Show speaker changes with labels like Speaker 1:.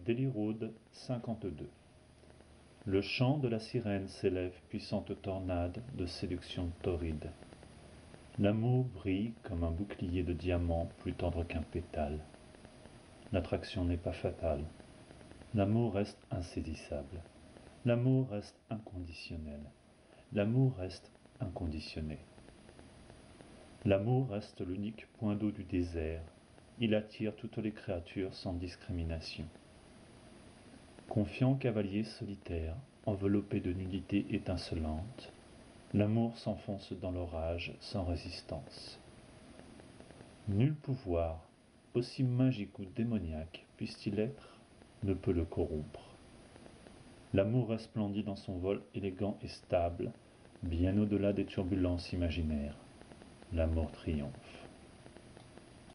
Speaker 1: Déliroude 52. Le chant de la sirène s'élève, puissante tornade de séduction torride. L'amour brille comme un bouclier de diamant plus tendre qu'un pétale. L'attraction n'est pas fatale. L'amour reste insaisissable. L'amour reste inconditionnel. L'amour reste inconditionné. L'amour reste l'unique point d'eau du désert. Il attire toutes les créatures sans discrimination. Confiant cavalier solitaire, enveloppé de nudité étincelante, l'amour s'enfonce dans l'orage sans résistance. Nul pouvoir, aussi magique ou démoniaque puisse-t-il être, ne peut le corrompre. L'amour resplendit dans son vol élégant et stable, bien au-delà des turbulences imaginaires. L'amour triomphe.